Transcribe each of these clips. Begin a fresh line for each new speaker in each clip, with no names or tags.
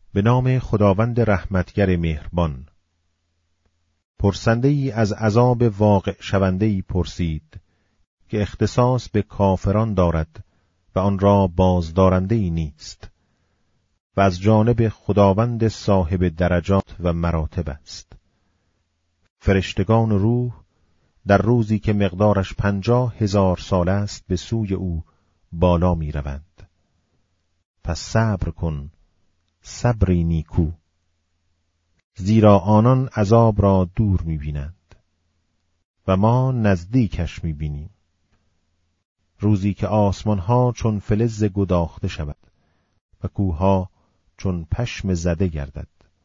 به نام خداوند رحمتگر مهربان. پرسنده ای از عذاب واقع شونده ای پرسید که اختصاص به کافران دارد و آن را بازدارنده ای نیست و از جانب خداوند صاحب درجات و مراتب است. فرشتگان و روح در روزی که مقدارش 50,000 سال است به سوی او بالا می روند. پس صبر کن، صبری نیکو، زیرا آنان عذاب را دور می بینند و ما نزدیکش می بینیم. روزی که آسمان ها چون فلز گداخته شود و کوهها چون پشم زده گردد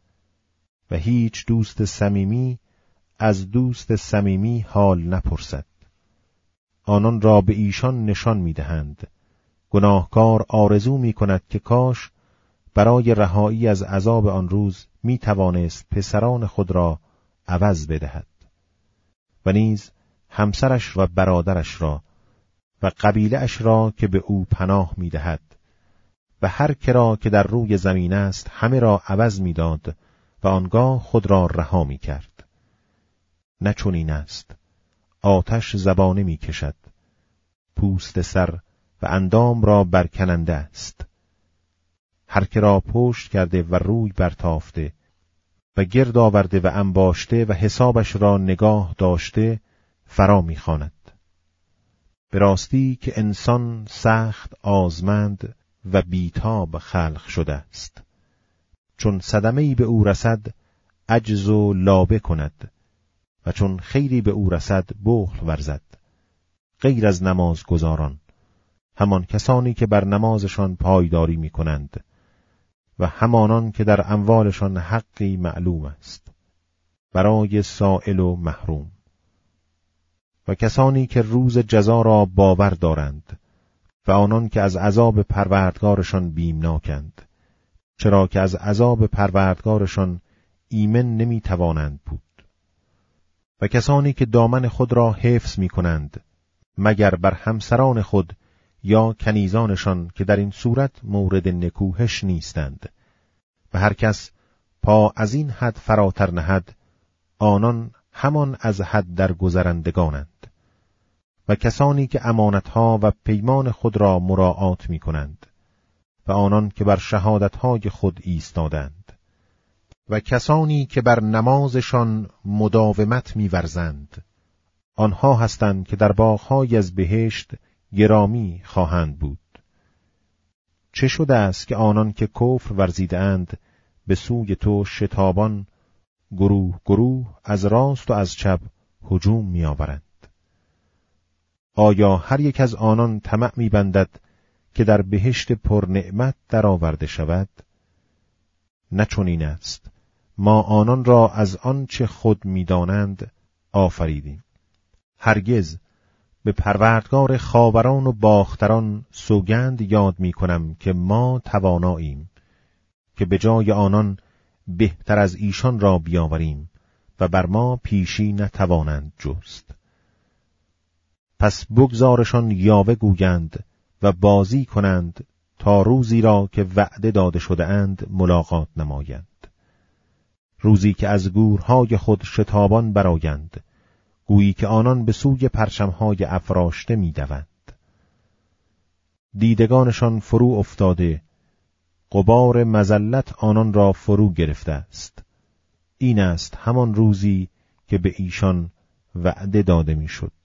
و هیچ دوست صمیمی از دوست صمیمی حال نپرسد. آنان را به ایشان نشان می دهند. گناهکار آرزو می کند که کاش برای رهایی از عذاب آن روز می توانست پسران خود را عوض بدهد و نیز همسرش و برادرش را و قبیله اش را که به او پناه می دهد و هر کرا که در روی زمین است همه را عوض می داد و آنگاه خود را رها می کرد. نه چنین است. آتش زبانه می کشد، پوست سر و اندام را برکننده است. هر که را پشت کرده و روی برتافته و گرد آورده و انباشته و حسابش را نگاه داشته فرا می خواند. به راستی که انسان سخت آزمند و بیتاب خلق شده است. چون صدمه‌ای به او رسد عجز و لابه کند و چون خیری به او رسد بخل ورزد. غیر از نمازگزاران، همان کسانی که بر نمازشان پایداری می کنند و همانان که در اموالشان حقی معلوم است برای سائل و محروم، و کسانی که روز جزا را باور دارند و آنان که از عذاب پروردگارشان بیمناکند، چرا که از عذاب پروردگارشان ایمن نمی توانند بود، و کسانی که دامن خود را حفظ می کنند مگر بر همسران خود یا کنیزانشان که در این صورت مورد نکوهش نیستند، و هر کس پا از این حد فراتر نهد آنان همان از حد در گذرندگانند، و کسانی که امانتها و پیمان خود را مراعات می کنند و آنان که بر شهادتهای خود ایستادند، و کسانی که بر نمازشان مداومت می ورزند، آنها هستند که در باغ‌های از بهشت گرامی خواهند بود. چه شده است که آنان که کفر ورزیدند به سوی تو شتابان گروه گروه از راست و از چپ هجوم می آورند؟ آیا هر یک از آنان طمع می بندد که در بهشت پر نعمت در آورده شود؟ نه چنین است. ما آنان را از آنچه خود می دانند آفریدیم. هرگز به پروردگار خاوران و باختران سوگند یاد می کنم که ما تواناییم که به جای آنان بهتر از ایشان را بیاوریم و بر ما پیشی نتوانند جست. پس بگذارشان یاوه گویند و بازی کنند تا روزی را که وعده داده شده اند ملاقات نمایند. روزی که از گورهای خود شتابان برآیند، گویی که آنان به سوی پرچمهای افراشته می دوند. دیدگانشان فرو افتاده، غبار مذلت آنان را فرو گرفته است. این است همان روزی که به ایشان وعده داده می شد.